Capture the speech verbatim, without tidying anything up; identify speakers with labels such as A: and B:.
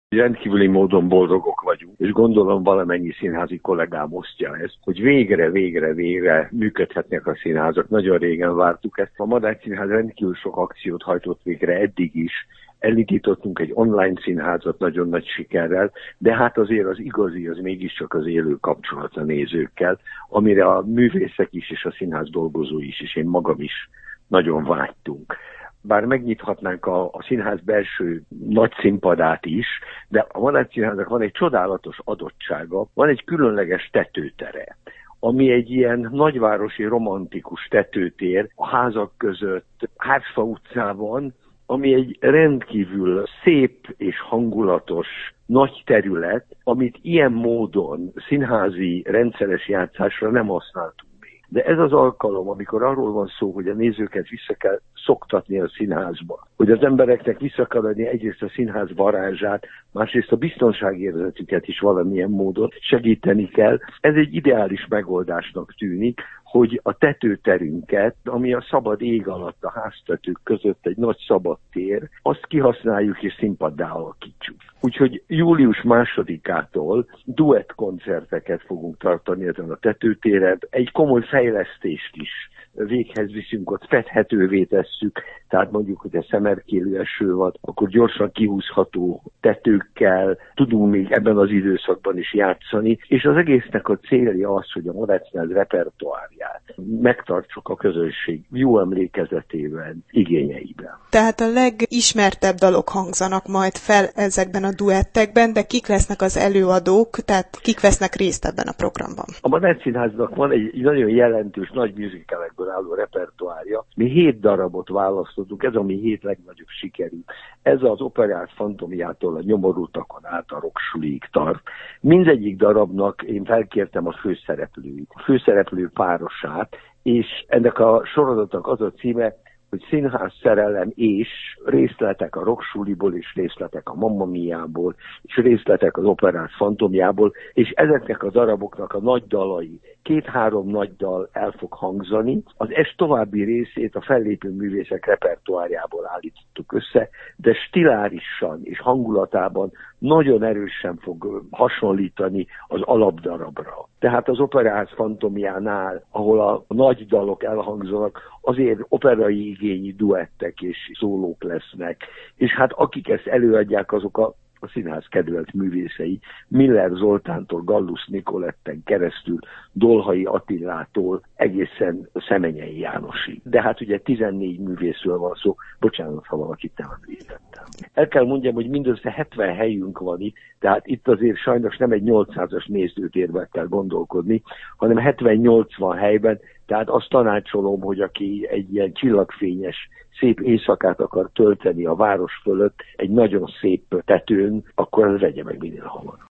A: Rendkívüli módon boldogok vagyunk, és gondolom valamennyi színházi kollégám osztja ezt, hogy végre, végre, végre működhetnek a színházak. Nagyon régen vártuk ezt. A Madách Színház rendkívül sok akciót hajtott végre eddig is. Elindítottunk egy online színházat nagyon nagy sikerrel, de hát azért az igazi, az mégiscsak az élő kapcsolat a nézőkkel, amire a művészek is és a színház dolgozói is, és én magam is nagyon vágytunk. Bár megnyithatnánk a, a színház belső nagy színpadát is, de a Madách Színháznak van egy csodálatos adottsága, van egy különleges tetőtere, ami egy ilyen nagyvárosi romantikus tetőtér a házak között, Hársfa utcában, ami egy rendkívül szép és hangulatos nagy terület, amit ilyen módon színházi rendszeres játszásra nem használtunk. De ez az alkalom, amikor arról van szó, hogy a nézőket vissza kell szoktatni a színházba, hogy az embereknek vissza kell adni egyrészt a színház varázsát, másrészt a biztonságérzetüket is valamilyen módon segíteni kell. Ez egy ideális megoldásnak tűnik, hogy a tetőterünket, ami a szabad ég alatt a háztetők között egy nagy szabad tér, azt kihasználjuk és színpaddá alakítsuk. Úgyhogy július másodikától duett koncerteket fogunk tartani ezen a tetőtéren. Egy komoly fejlesztést is véghez viszünk, ott fedhetővé tesszük, tehát mondjuk, hogy a szemerkélő eső van, akkor gyorsan kihúzható tetőkkel tudunk még ebben az időszakban is játszani, és az egésznek a célja az, hogy a Madách Színház repertoárját megtartsuk a közönség jó emlékezetében, igényeiben.
B: Tehát a legismertebb dalok hangzanak majd fel ezekben a duettekben, de kik lesznek az előadók, tehát kik vesznek részt ebben a programban? A
A: Madách Színháznak van egy nagyon jelentős nagy musicalekből álló repertoárja. Mi hét darabot választottunk, ez a mi hét legnagyobb sikerű. Ez az Operett Fantomiától a Nyomorutakon át a Rocksuliig tart. Mindegyik darabnak én felkértem a főszereplőit, a főszereplő párosát, és ennek a sorozatnak az a címe, hogy színház szerelem és részletek a Rocksuliból, és részletek a Mamma Miából, és részletek az Operett Fantomjából, és ezeknek a daraboknak a nagy dalai, két-három nagy dal el fog hangzani. Az est további részét a fellépő művészek repertoárjából állítottuk össze, de stilárisan és hangulatában nagyon erősen fog hasonlítani az alapdarabra. Tehát az Operett Fantomjánál, ahol a nagy dalok elhangzanak, azért operai igényi duettek és szólók lesznek. És hát akik ezt előadják, azok a a színház kedvelt művészei, Miller Zoltántól Gallus Nikoletten keresztül, Dolhai Attilától egészen Szemenyei Jánosig. De hát ugye tizennégy művészről van szó, bocsánat, ha valakit nem említettem. El kell mondjam, hogy mindössze hetven helyünk van itt, tehát itt azért sajnos nem egy nyolcszázas nézőtérben kell gondolkodni, hanem hetven-nyolcvan helyben, tehát azt tanácsolom, hogy aki egy ilyen csillagfényes, szép éjszakát akar tölteni a város fölött, egy nagyon szép tetőn, akkor az vegye meg minél hamarabb.